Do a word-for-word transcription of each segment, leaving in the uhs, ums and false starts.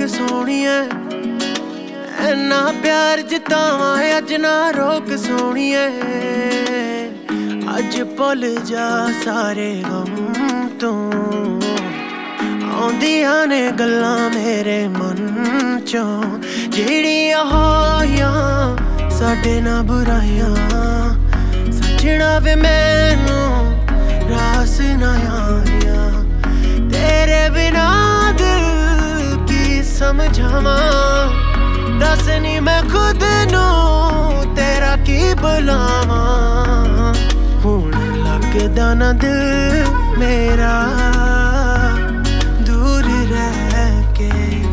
सोहणिए इन्ना प्यार जितावां अज ना रोक सोहणिए अज भुल जा सारे गम तू आउंदियां ने गल्लां मेरे मन चों जिहड़ियां होइयां साडे नाल बुराइयां सजना वे मैनू रास ना आया तेरे बिना दिल की समझावां दस नी मैं खुद नू तेरा की बुलावां हुण लगदा ना दिल मेरा दूर रह के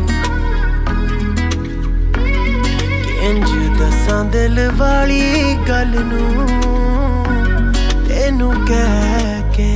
इंज दसां दिल वाली गल नू तेनू कह के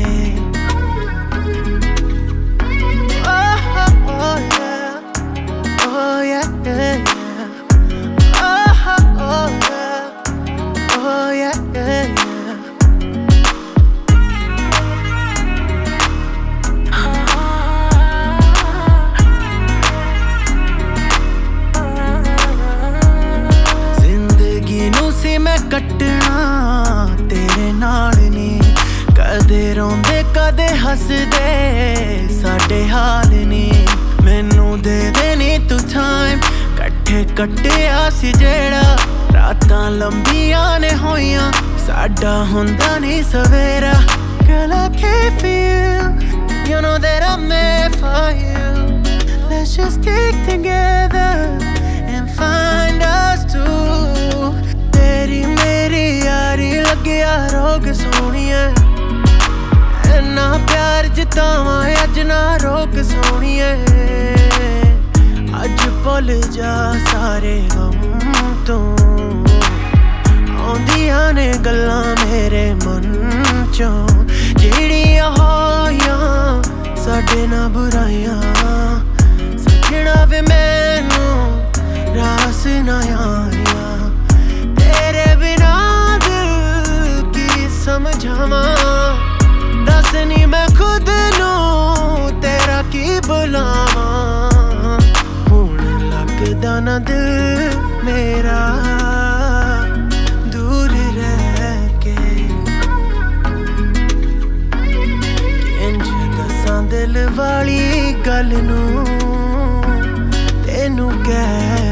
कटना तेरे नाल नी कदे रोंदे कदे हसदे साडे हाल नी मैनू दे देनी तू टाइम कट्ठे कट्टिया सी जेड़ा रातां लंबियां ने होइयां साडा हुंदा नी सवेरा Girl I can't feel You know that I'm made for you Let's just stick together and find us two तेरी मेरी यारी लग्या रोग सोहणिए इन्ना प्यार जितावां अज ना रोक सोहणिए अज भुल जा सारे गम तू आउंदियां ने गल्लां मेरे मन चों जिहड़ियां होइयां साडे नाल बुराइयां सजना वे मैनू रास ना आया समझावां दस नी मैं खुद नू तेरा की बुलावां हुण लगदा ना दिल मेरा दूर रह के इंज दसां दिल वाली गल नू तेनू कह